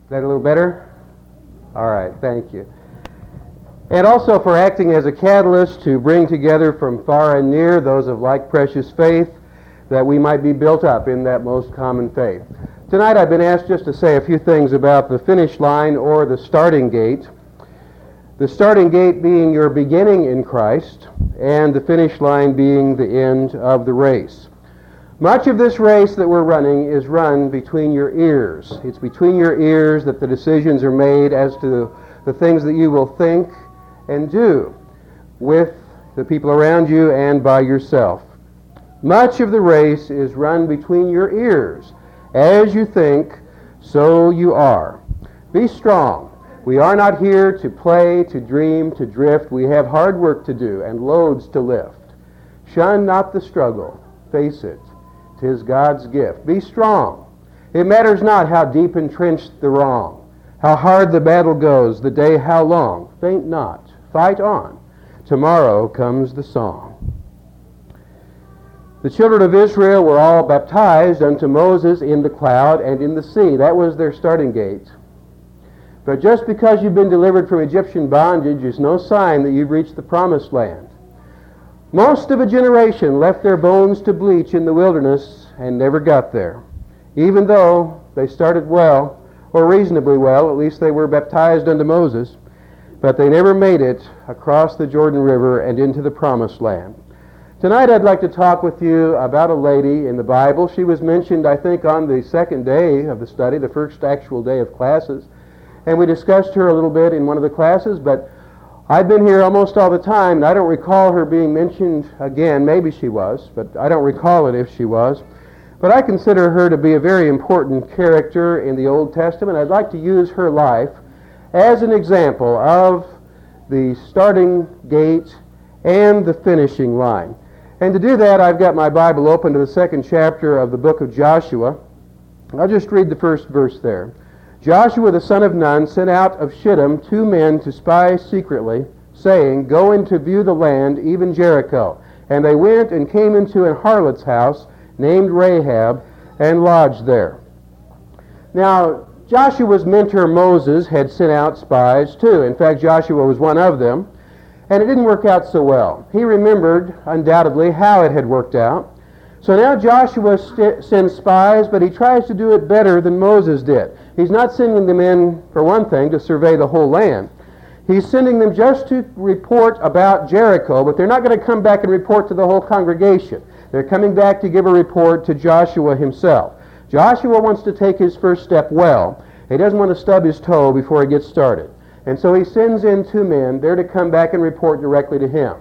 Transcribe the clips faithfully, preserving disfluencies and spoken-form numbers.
that a little better? All right, thank you. And also for acting as a catalyst to bring together from far and near those of like precious faith, that we might be built up in that most common faith. Tonight I've been asked just to say a few things about the finish line or the starting gate. The starting gate being your beginning in Christ, and the finish line being the end of the race. Much of this race that we're running is run between your ears. It's between your ears that the decisions are made as to the things that you will think and do with the people around you and by yourself. Much of the race is run between your ears. As you think, so you are. Be strong. We are not here to play, to dream, to drift. We have hard work to do and loads to lift. Shun not the struggle. Face it. 'Tis God's gift. Be strong. It matters not how deep entrenched the wrong, how hard the battle goes, the day how long. Faint not. Fight on. Tomorrow comes the song. The children of Israel were all baptized unto Moses in the cloud and in the sea. That was their starting gate. But just because you've been delivered from Egyptian bondage is no sign that you've reached the promised land. Most of a generation left their bones to bleach in the wilderness and never got there. Even though they started well, or reasonably well, at least they were baptized unto Moses, but they never made it across the Jordan River and into the promised land. Tonight I'd like to talk with you about a lady in the Bible. She was mentioned, I think, on the second day of the study, the first actual day of classes. And we discussed her a little bit in one of the classes, but I've been here almost all the time, and I don't recall her being mentioned again. Maybe she was, but I don't recall it if she was. But I consider her to be a very important character in the Old Testament. I'd like to use her life as an example of the starting gate and the finishing line. And to do that, I've got my Bible open to the second chapter of the book of Joshua. I'll just read the first verse there. Joshua the son of Nun sent out of Shittim two men to spy secretly, saying, Go in to view the land, even Jericho. And they went and came into an harlot's house named Rahab, and lodged there. Now, Joshua's mentor Moses had sent out spies too. In fact, Joshua was one of them. And it didn't work out so well. He remembered, undoubtedly, how it had worked out. So now Joshua st- sends spies, but he tries to do it better than Moses did. He's not sending them in, for one thing, to survey the whole land. He's sending them just to report about Jericho, but they're not going to come back and report to the whole congregation. They're coming back to give a report to Joshua himself. Joshua wants to take his first step well. He doesn't want to stub his toe before he gets started. And so he sends in two men. They're to come back and report directly to him.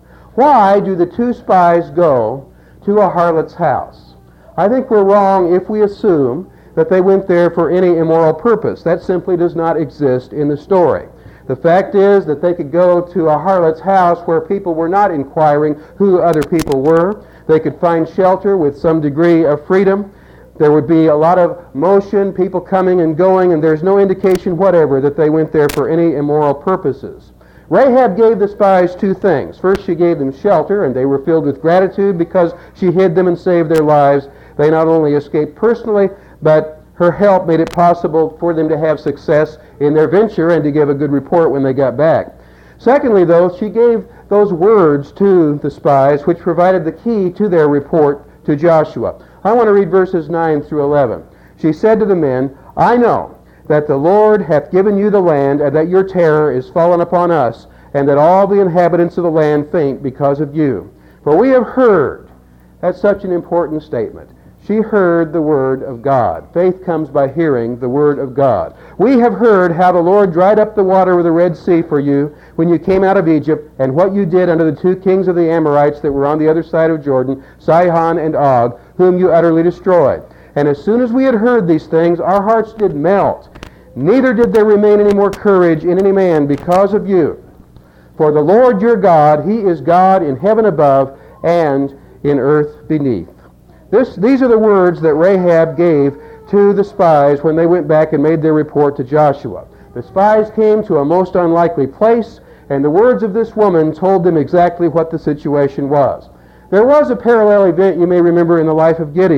Why do the two spies go to a harlot's house? I think we're wrong if we assume that they went there for any immoral purpose. That simply does not exist in the story. The fact is that they could go to a harlot's house where people were not inquiring who other people were. They could find shelter with some degree of freedom. There would be a lot of motion, people coming and going, and there's no indication whatever that they went there for any immoral purposes. Rahab gave the spies two things. First, she gave them shelter, and they were filled with gratitude because she hid them and saved their lives. They not only escaped personally, but her help made it possible for them to have success in their venture and to give a good report when they got back. Secondly, though, she gave those words to the spies, which provided the key to their report to Joshua. I want to read verses nine through eleven. She said to the men, I know that the Lord hath given you the land, and that your terror is fallen upon us, and that all the inhabitants of the land faint because of you. For we have heard. That's such an important statement. She heard the word of God. Faith comes by hearing the word of God. We have heard how the Lord dried up the water of the Red Sea for you when you came out of Egypt, and what you did unto the two kings of the Amorites that were on the other side of Jordan, Sihon and Og, whom you utterly destroyed. And as soon as we had heard these things, our hearts did melt. Neither did there remain any more courage in any man because of you. For the Lord your God, he is God in heaven above and in earth beneath. This, these are the words that Rahab gave to the spies when they went back and made their report to Joshua. The spies came to a most unlikely place, and the words of this woman told them exactly what the situation was. There was a parallel event, you may remember, in the life of Gideon.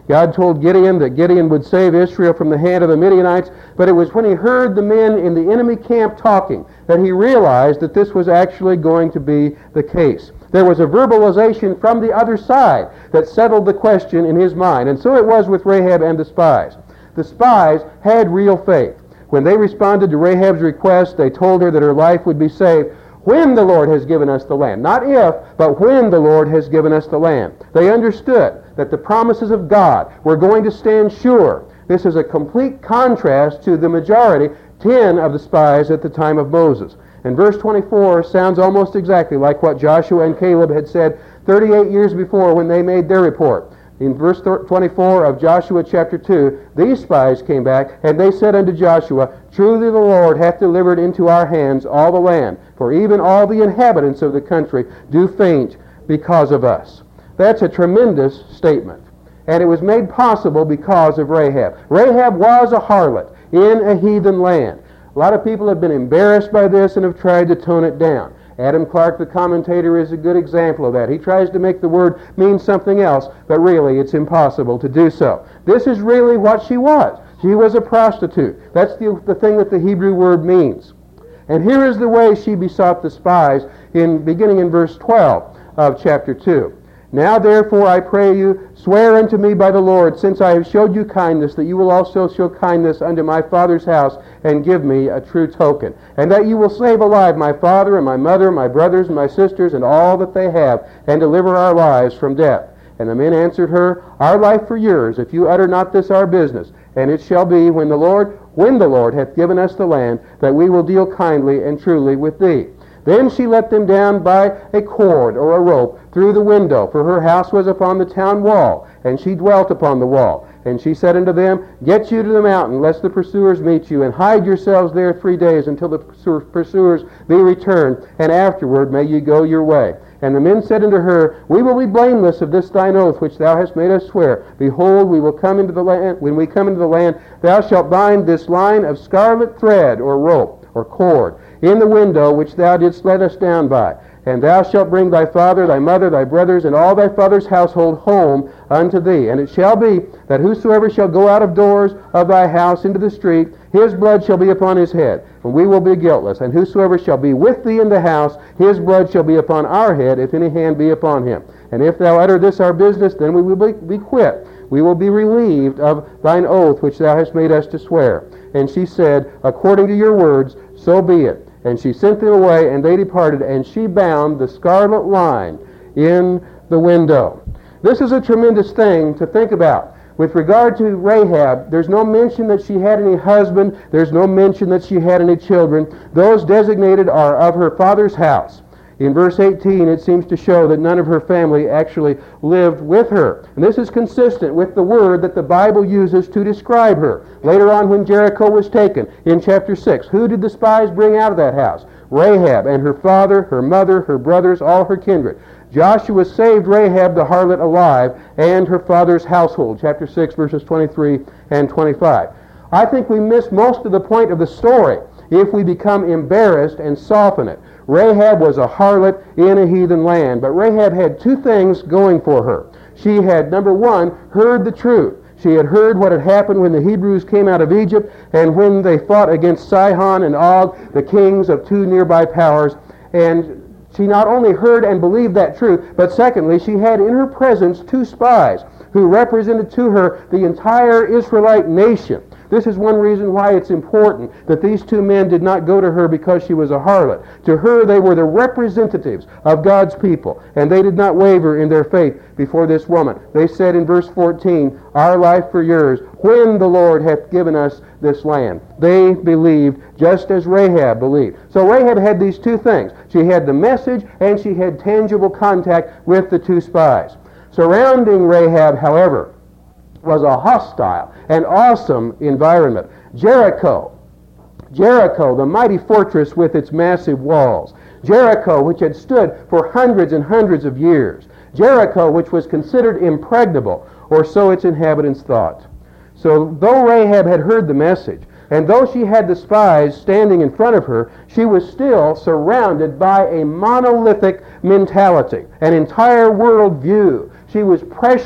God told Gideon that Gideon would save Israel from the hand of the Midianites, but it was when he heard the men in the enemy camp talking that he realized that this was actually going to be the case. There was a verbalization from the other side that settled the question in his mind, and so it was with Rahab and the spies. The spies had real faith. When they responded to Rahab's request, they told her that her life would be saved when the Lord has given us the land. Not if, but when the Lord has given us the land. They understood that the promises of God were going to stand sure. This is a complete contrast to the majority, ten of the spies at the time of Moses. And verse twenty-four sounds almost exactly like what Joshua and Caleb had said thirty-eight years before when they made their report. In verse twenty-four of Joshua chapter two, these spies came back, and they said unto Joshua, Truly the Lord hath delivered into our hands all the land, for even all the inhabitants of the country do faint because of us. That's a tremendous statement. And it was made possible because of Rahab. Rahab was a harlot in a heathen land. A lot of people have been embarrassed by this and have tried to tone it down. Adam Clark, the commentator, is a good example of that. He tries to make the word mean something else, but really it's impossible to do so. This is really what she was. She was a prostitute. That's the, the thing that the Hebrew word means. And here is the way she besought the spies, in beginning in verse twelve of chapter two. Now therefore I pray you, swear unto me by the Lord, since I have showed you kindness, that you will also show kindness unto my father's house, and give me a true token, and that you will save alive my father and my mother, my brothers and my sisters, and all that they have, and deliver our lives from death. And the men answered her, Our life for yours, if you utter not this our business. And it shall be, when the Lord, when the Lord hath given us the land, that we will deal kindly and truly with thee. Then she let them down by a cord or a rope through the window, for her house was upon the town wall, and she dwelt upon the wall. And she said unto them, Get you to the mountain, lest the pursuers meet you, and hide yourselves there three days until the pursuers be returned, and afterward may ye go your way. And the men said unto her, We will be blameless of this thine oath which thou hast made us swear. Behold, we will come into the land. When we come into the land, thou shalt bind this line of scarlet thread or rope or cord in the window which thou didst let us down by. And thou shalt bring thy father, thy mother, thy brothers, and all thy father's household home unto thee. And it shall be that whosoever shall go out of doors of thy house into the street, his blood shall be upon his head, and we will be guiltless. And whosoever shall be with thee in the house, his blood shall be upon our head, if any hand be upon him. And if thou utter this our business, then we will be, be quit. We will be relieved of thine oath which thou hast made us to swear. And she said, According to your words, so be it. And she sent them away, and they departed, and she bound the scarlet line in the window. This is a tremendous thing to think about. With regard to Rahab, there's no mention that she had any husband. There's no mention that she had any children. Those designated are of her father's house. In verse eighteen, it seems to show that none of her family actually lived with her. And this is consistent with the word that the Bible uses to describe her. Later on, when Jericho was taken, in chapter six, who did the spies bring out of that house? Rahab, and her father, her mother, her brothers, all her kindred. Joshua saved Rahab the harlot alive and her father's household. Chapter six, verses twenty-three and twenty-five. I think we miss most of the point of the story if we become embarrassed and soften it. Rahab was a harlot in a heathen land, but Rahab had two things going for her. She had, number one, heard the truth. She had heard what had happened when the Hebrews came out of Egypt and when they fought against Sihon and Og, the kings of two nearby powers. And she not only heard and believed that truth, but secondly, she had in her presence two spies who represented to her the entire Israelite nation. This is one reason why it's important that these two men did not go to her because she was a harlot. To her, they were the representatives of God's people, and they did not waver in their faith before this woman. They said in verse fourteen, Our life for yours, when the Lord hath given us this land. They believed just as Rahab believed. So Rahab had these two things. She had the message, and she had tangible contact with the two spies. Surrounding Rahab, however, was a hostile and awesome environment. Jericho, Jericho, the mighty fortress with its massive walls. Jericho, which had stood for hundreds and hundreds of years. Jericho, which was considered impregnable, or so its inhabitants thought. So though Rahab had heard the message, and though she had the spies standing in front of her, she was still surrounded by a monolithic mentality, an entire world view. She was pressured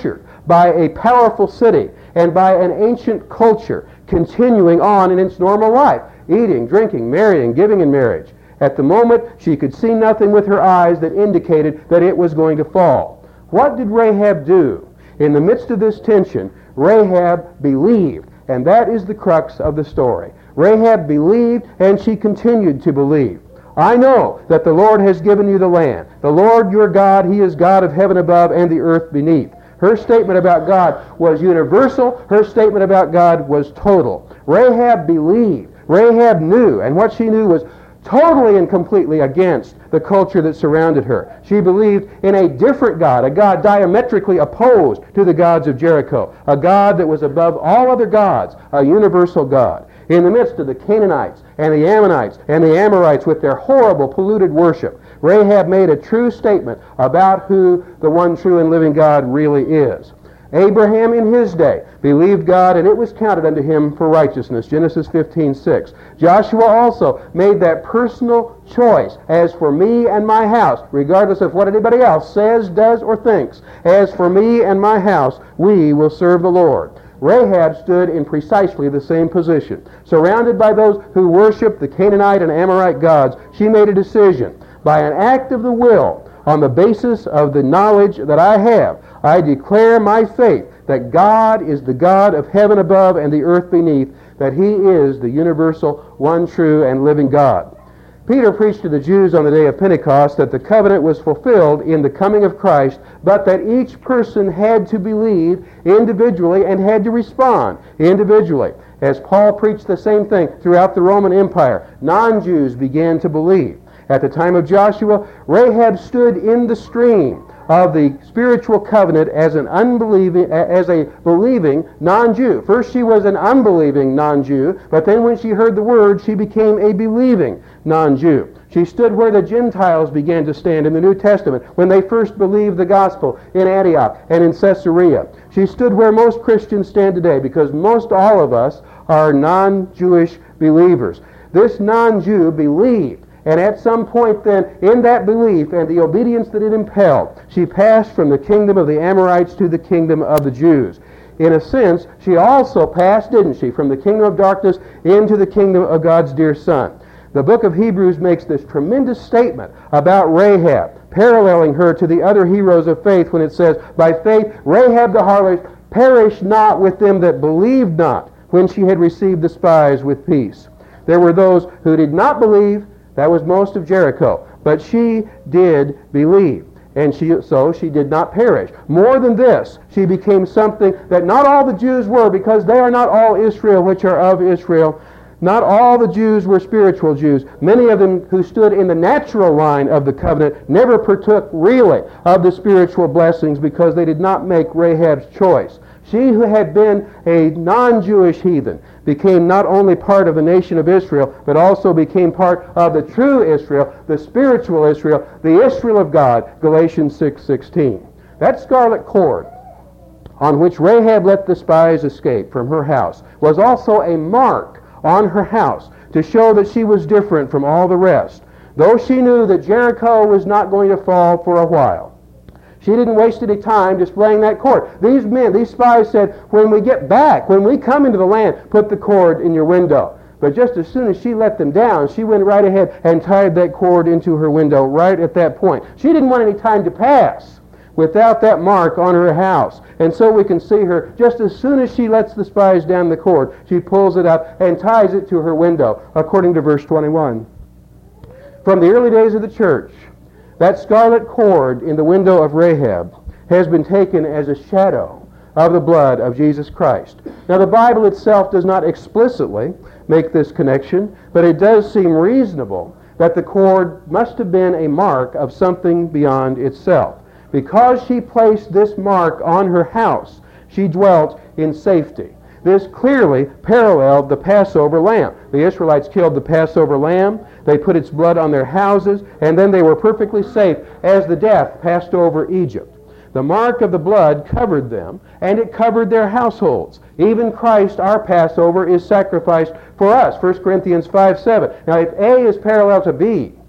by a powerful city and by an ancient culture continuing on in its normal life, eating, drinking, marrying, giving in marriage. At the moment, she could see nothing with her eyes that indicated that it was going to fall. What did Rahab do? In the midst of this tension, Rahab believed, and that is the crux of the story. Rahab believed, and she continued to believe. I know that the Lord has given you the land. The Lord your God, He is God of heaven above and the earth beneath. Her statement about God was universal. Her statement about God was total. Rahab believed. Rahab knew, and what she knew was totally and completely against the culture that surrounded her. She believed in a different God, a God diametrically opposed to the gods of Jericho, a God that was above all other gods, a universal God. In the midst of the Canaanites and the Ammonites and the Amorites with their horrible, polluted worship, Rahab made a true statement about who the one true and living God really is. Abraham in his day believed God, and it was counted unto him for righteousness, Genesis fifteen six. Joshua also made that personal choice. As for me and my house, regardless of what anybody else says, does, or thinks, as for me and my house, we will serve the Lord. Rahab stood in precisely the same position. Surrounded by those who worshiped the Canaanite and Amorite gods, she made a decision. By an act of the will, on the basis of the knowledge that I have, I declare my faith that God is the God of heaven above and the earth beneath, that He is the universal, one true and living God. Peter preached to the Jews on the day of Pentecost that the covenant was fulfilled in the coming of Christ, but that each person had to believe individually and had to respond individually. As Paul preached the same thing throughout the Roman Empire, non-Jews began to believe. At the time of Joshua, Rahab stood in the stream of the spiritual covenant as an unbelieving, as a believing non-Jew. First she was an unbelieving non-Jew, but then when she heard the word, she became a believing non-Jew. She stood where the Gentiles began to stand in the New Testament when they first believed the gospel in Antioch and in Caesarea. She stood where most Christians stand today, because most all of us are non-Jewish believers. This non-Jew believed. And at some point then, in that belief and the obedience that it impelled, she passed from the kingdom of the Amorites to the kingdom of the Jews. In a sense, she also passed, didn't she, from the kingdom of darkness into the kingdom of God's dear Son. The book of Hebrews makes this tremendous statement about Rahab, paralleling her to the other heroes of faith when it says, by faith Rahab the harlot perished not with them that believed not, when she had received the spies with peace. There were those who did not believe. That was most of Jericho. But she did believe. And she, so she did not perish. More than this, she became something that not all the Jews were, because they are not all Israel which are of Israel. Not all the Jews were spiritual Jews. Many of them who stood in the natural line of the covenant never partook really of the spiritual blessings, because they did not make Rahab's choice. She who had been a non-Jewish heathen became not only part of the nation of Israel, but also became part of the true Israel, the spiritual Israel, the Israel of God, Galatians six sixteen. That scarlet cord on which Rahab let the spies escape from her house was also a mark on her house to show that she was different from all the rest. Though she knew that Jericho was not going to fall for a while, she didn't waste any time displaying that cord. These men, these spies said, when we get back, when we come into the land, put the cord in your window. But just as soon as she let them down, she went right ahead and tied that cord into her window right at that point. She didn't want any time to pass without that mark on her house. And so we can see her, just as soon as she lets the spies down the cord, she pulls it up and ties it to her window, according to verse twenty-one. From the early days of the church, that scarlet cord in the window of Rahab has been taken as a shadow of the blood of Jesus Christ. Now, the Bible itself does not explicitly make this connection, but it does seem reasonable that the cord must have been a mark of something beyond itself. Because she placed this mark on her house, she dwelt in safety. This clearly paralleled the Passover lamb. The Israelites killed the Passover lamb, they put its blood on their houses, and then they were perfectly safe as the death passed over Egypt. The mark of the blood covered them, and it covered their households. Even Christ, our Passover, is sacrificed for us, First Corinthians five seven. Now, if A is parallel to B,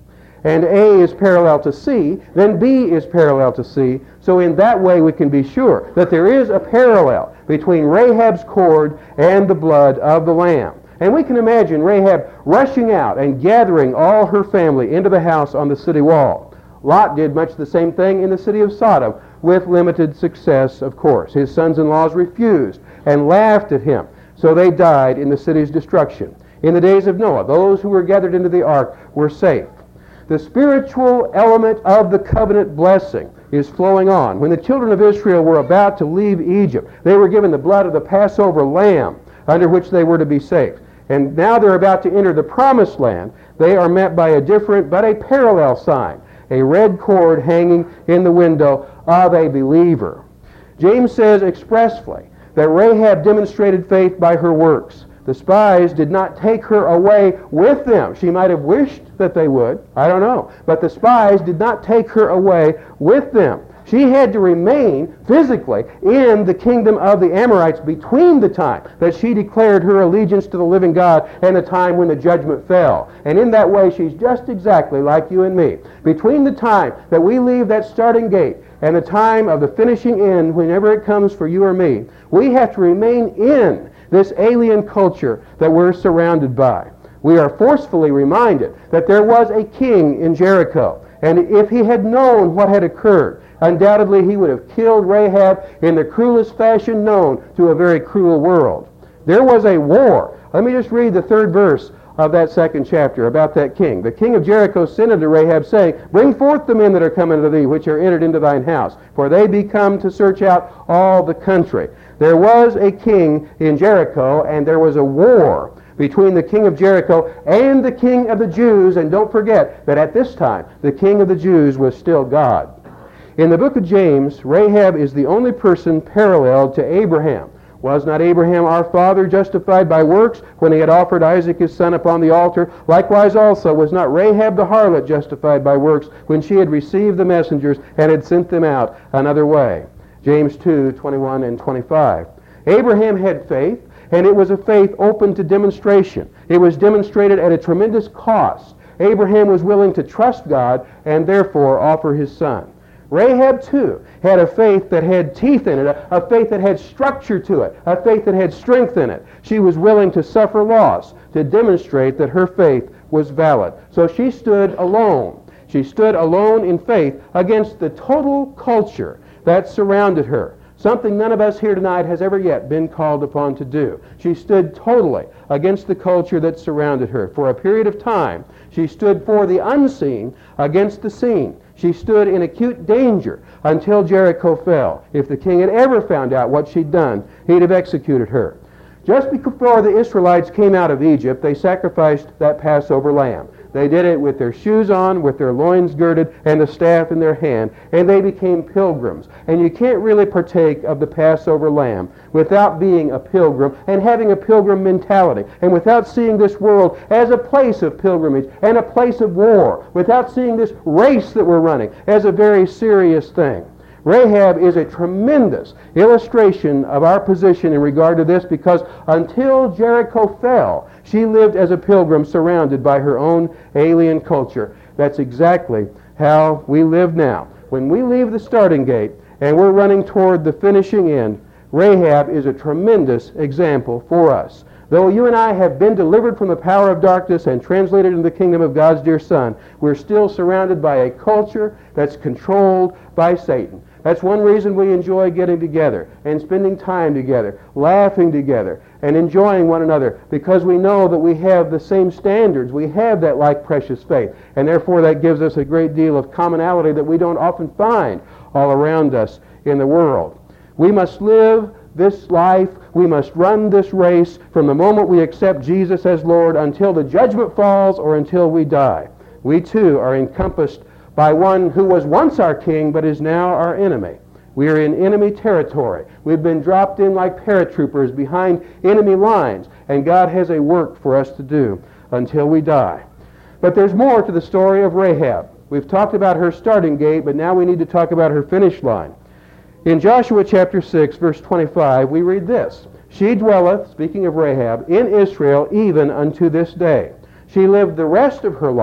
and A is parallel to C, then B is parallel to C. So in that way we can be sure that there is a parallel between Rahab's cord and the blood of the Lamb. And we can imagine Rahab rushing out and gathering all her family into the house on the city wall. Lot did much the same thing in the city of Sodom, with limited success, of course. His sons-in-laws refused and laughed at him, so they died in the city's destruction. In the days of Noah, those who were gathered into the ark were safe. The spiritual element of the covenant blessing is flowing on. When the children of Israel were about to leave Egypt, they were given the blood of the Passover lamb under which they were to be saved. And now they're about to enter the promised land. They are met by a different but a parallel sign, a red cord hanging in the window of a believer. James says expressly that Rahab demonstrated faith by her works. The spies did not take her away with them. She might have wished that they would. I don't know. But the spies did not take her away with them. She had to remain physically in the kingdom of the Amorites between the time that she declared her allegiance to the living God and the time when the judgment fell. And in that way, she's just exactly like you and me. Between the time that we leave that starting gate and the time of the finishing end, whenever it comes for you or me, we have to remain in this alien culture that we're surrounded by. We are forcefully reminded that there was a king in Jericho, and if he had known what had occurred, undoubtedly he would have killed Rahab in the cruelest fashion known to a very cruel world. There was a war. Let me just read the third verse of that second chapter about that king. The king of Jericho sent unto Rahab, saying, Bring forth the men that are come unto thee, which are entered into thine house, for they be come to search out all the country. There was a king in Jericho, and there was a war between the king of Jericho and the king of the Jews. And don't forget that at this time, the king of the Jews was still God. In the book of James, Rahab is the only person paralleled to Abraham. Was not Abraham our father justified by works when he had offered Isaac his son upon the altar? Likewise also was not Rahab the harlot justified by works when she had received the messengers and had sent them out another way? James two, twenty-one and twenty-five. Abraham had faith, and it was a faith open to demonstration. It was demonstrated at a tremendous cost. Abraham was willing to trust God and therefore offer his son. Rahab, too, had a faith that had teeth in it, a, a faith that had structure to it, a faith that had strength in it. She was willing to suffer loss to demonstrate that her faith was valid. So she stood alone. She stood alone in faith against the total culture that surrounded her, something none of us here tonight has ever yet been called upon to do. She stood totally against the culture that surrounded her. For a period of time, she stood for the unseen against the seen. She stood in acute danger until Jericho fell. If the king had ever found out what she'd done, he'd have executed her. Just before the Israelites came out of Egypt, they sacrificed that Passover lamb. They did it with their shoes on, with their loins girded, and the staff in their hand, and they became pilgrims. And you can't really partake of the Passover lamb without being a pilgrim and having a pilgrim mentality, and without seeing this world as a place of pilgrimage and a place of war, without seeing this race that we're running as a very serious thing. Rahab is a tremendous illustration of our position in regard to this, because until Jericho fell, she lived as a pilgrim surrounded by her own alien culture. That's exactly how we live now. When we leave the starting gate and we're running toward the finishing end, Rahab is a tremendous example for us. Though you and I have been delivered from the power of darkness and translated into the kingdom of God's dear Son, we're still surrounded by a culture that's controlled by Satan. That's one reason we enjoy getting together and spending time together, laughing together, and enjoying one another, because we know that we have the same standards. We have that like precious faith, and therefore that gives us a great deal of commonality that we don't often find all around us in the world. We must live this life, we must run this race from the moment we accept Jesus as Lord until the judgment falls or until we die. We too are encompassed by one who was once our king but is now our enemy. We are in enemy territory. We've been dropped in like paratroopers behind enemy lines, and God has a work for us to do until we die. But there's more to the story of Rahab. We've talked about her starting gate, but now we need to talk about her finish line. In Joshua chapter six, verse twenty-five, we read this: She dwelleth, speaking of Rahab, in Israel even unto this day. She lived the rest of her life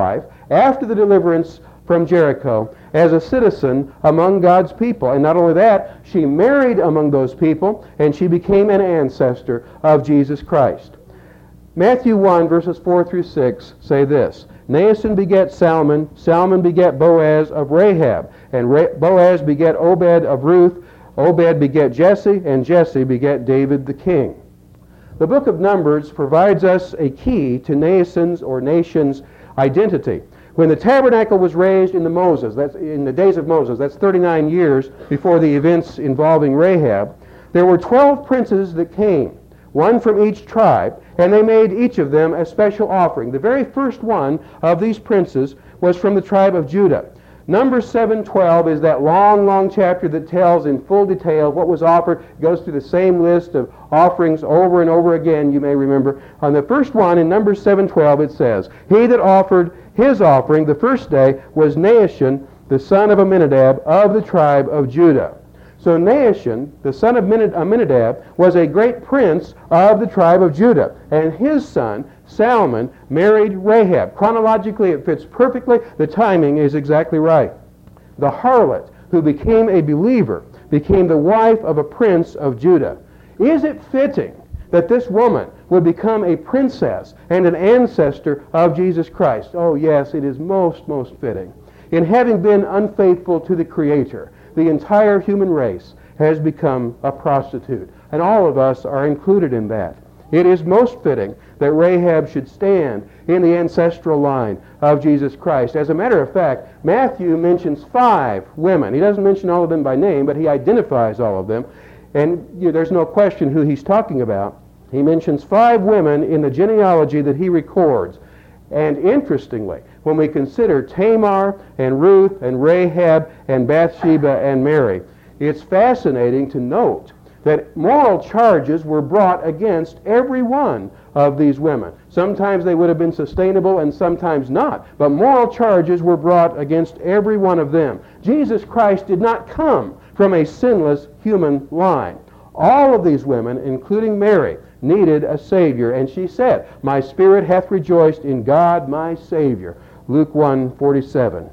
after the deliverance from Jericho as a citizen among God's people. And not only that, she married among those people, and she became an ancestor of Jesus Christ. Matthew one, verses four through six say this: Naasson begat Salmon, Salmon begat Boaz of Rahab, and Boaz begat Obed of Ruth, Obed begat Jesse, and Jesse begat David the king. The book of Numbers provides us a key to Naasson's or nation's identity. When the tabernacle was raised in the Moses, that's in the days of Moses, that's thirty-nine years before the events involving Rahab, there were twelve princes that came, one from each tribe, and they made each of them a special offering. The very first one of these princes was from the tribe of Judah. Numbers seven twelve is that long, long chapter that tells in full detail what was offered. It goes through the same list of offerings over and over again, you may remember. On the first one, in Numbers seven twelve, it says, He that offered his offering the first day was Naasson, the son of Amminadab, of the tribe of Judah. So Naasson, the son of Amminadab, was a great prince of the tribe of Judah. And his son, Salmon, married Rahab. Chronologically, it fits perfectly. The timing is exactly right. The harlot, who became a believer, became the wife of a prince of Judah. Is it fitting that this woman would become a princess and an ancestor of Jesus Christ? Oh yes, it is most, most fitting. In having been unfaithful to the Creator, the entire human race has become a prostitute, and all of us are included in that. It is most fitting that Rahab should stand in the ancestral line of Jesus Christ. As a matter of fact, Matthew mentions five women. He doesn't mention all of them by name, but he identifies all of them, and you know, there's no question who he's talking about. He mentions five women in the genealogy that he records. And interestingly, when we consider Tamar and Ruth and Rahab and Bathsheba and Mary, it's fascinating to note that moral charges were brought against every one of these women. Sometimes they would have been sustainable and sometimes not, but moral charges were brought against every one of them. Jesus Christ did not come from a sinless human line. All of these women, including Mary, needed a Savior, and she said, My spirit hath rejoiced in God my Savior. Luke one forty-seven.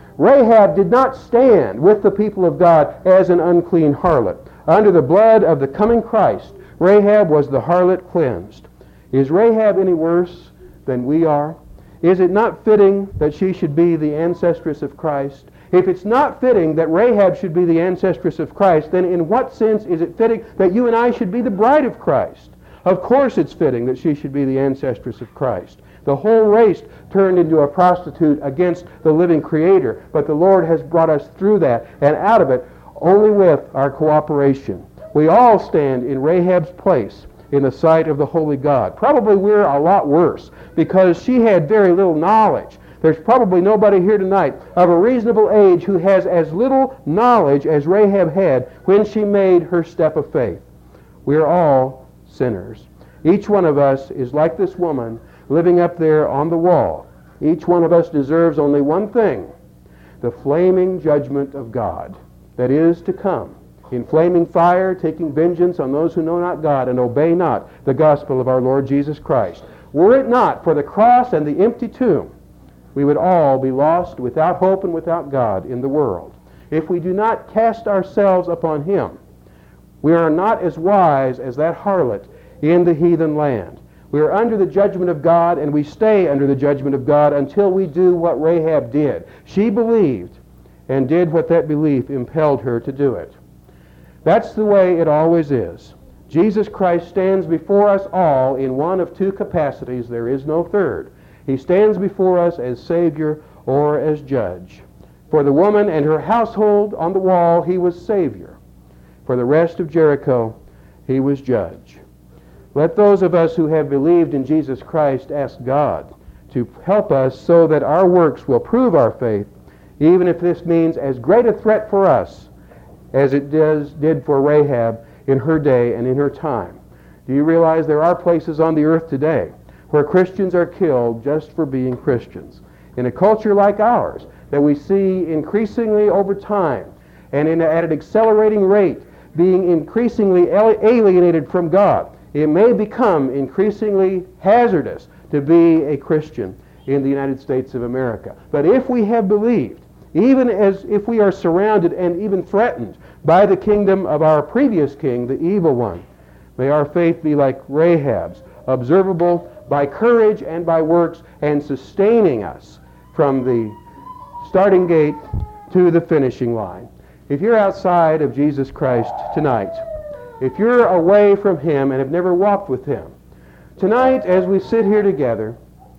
Rahab did not stand with the people of God as an unclean harlot. Under the blood of the coming Christ, Rahab was the harlot cleansed. Is Rahab any worse than we are? Is it not fitting that she should be the ancestress of Christ? If it's not fitting that Rahab should be the ancestress of Christ, then in what sense is it fitting that you and I should be the bride of Christ? Of course it's fitting that she should be the ancestress of Christ. The whole race turned into a prostitute against the living Creator, but the Lord has brought us through that and out of it only with our cooperation. We all stand in Rahab's place in the sight of the holy God. Probably we're a lot worse because she had very little knowledge. There's probably nobody here tonight of a reasonable age who has as little knowledge as Rahab had when she made her step of faith. We're all sinners. Each one of us is like this woman living up there on the wall. Each one of us deserves only one thing: the flaming judgment of God that is to come in flaming fire, taking vengeance on those who know not God and obey not the gospel of our Lord Jesus Christ. Were it not for the cross and the empty tomb, we would all be lost without hope and without God in the world. If we do not cast ourselves upon Him, we are not as wise as that harlot in the heathen land. We are under the judgment of God, and we stay under the judgment of God until we do what Rahab did. She believed and did what that belief impelled her to do it. That's the way it always is. Jesus Christ stands before us all in one of two capacities. There is no third. He stands before us as Savior or as Judge. For the woman and her household on the wall, He was Savior. For the rest of Jericho, He was Judge. Let those of us who have believed in Jesus Christ ask God to help us so that our works will prove our faith, even if this means as great a threat for us as it does, did for Rahab in her day and in her time. Do you realize there are places on the earth today where Christians are killed just for being Christians? In a culture like ours that we see increasingly over time and in, at an accelerating rate being increasingly alienated from God, it may become increasingly hazardous to be a Christian. in the United States of America. But if we have believed, even as if we are surrounded and even threatened by the kingdom of our previous king, the evil one, may our faith be like Rahab's, observable by courage and by works, and sustaining us from the starting gate to the finishing line. If you're outside of Jesus Christ tonight, if you're away from Him and have never walked with Him, tonight as we sit here together,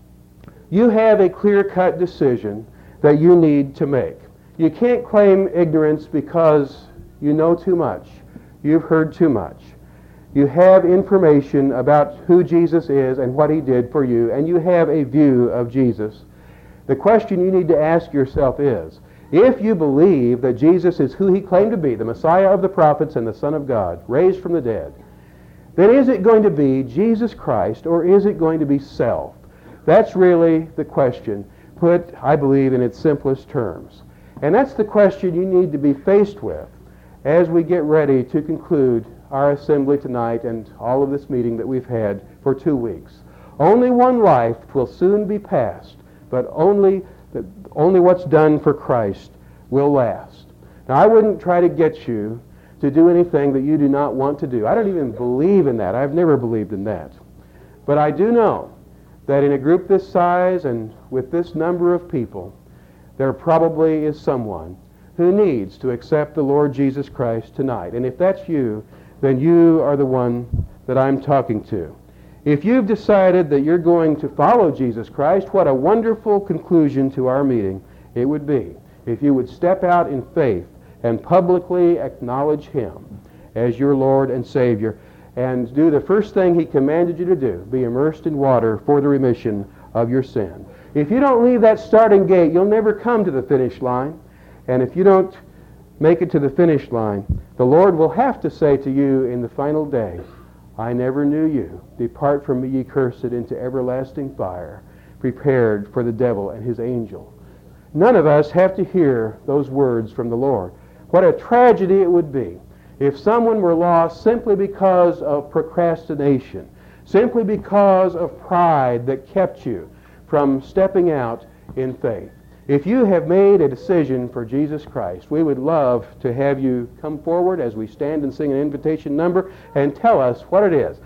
you have a clear-cut decision that you need to make. You can't claim ignorance because you know too much. You've heard too much. You have information about who Jesus is and what He did for you, and you have a view of Jesus. The question you need to ask yourself is, if you believe that Jesus is who He claimed to be, the Messiah of the prophets and the Son of God, raised from the dead, then is it going to be Jesus Christ or is it going to be self? That's really the question, put, I believe, in its simplest terms. And that's the question you need to be faced with as we get ready to conclude our assembly tonight and all of this meeting that we've had for two weeks. Only one life will soon be passed, but only, the, only what's done for Christ will last. Now, I wouldn't try to get you to do anything that you do not want to do. I don't even believe in that. I've never believed in that. But I do know that in a group this size and with this number of people, there probably is someone who needs to accept the Lord Jesus Christ tonight. And if that's you, then you are the one that I'm talking to. If you've decided that you're going to follow Jesus Christ, what a wonderful conclusion to our meeting it would be if you would step out in faith and publicly acknowledge Him as your Lord and Savior and do the first thing He commanded you to do, be immersed in water for the remission of your sin. If you don't leave that starting gate, you'll never come to the finish line. And if you don't make it to the finish line, the Lord will have to say to you in the final day, I never knew you. Depart from me, ye cursed, into everlasting fire, prepared for the devil and his angel. None of us have to hear those words from the Lord. What a tragedy it would be if someone were lost simply because of procrastination, simply because of pride that kept you from stepping out in faith. If you have made a decision for Jesus Christ, we would love to have you come forward as we stand and sing an invitation number and tell us what it is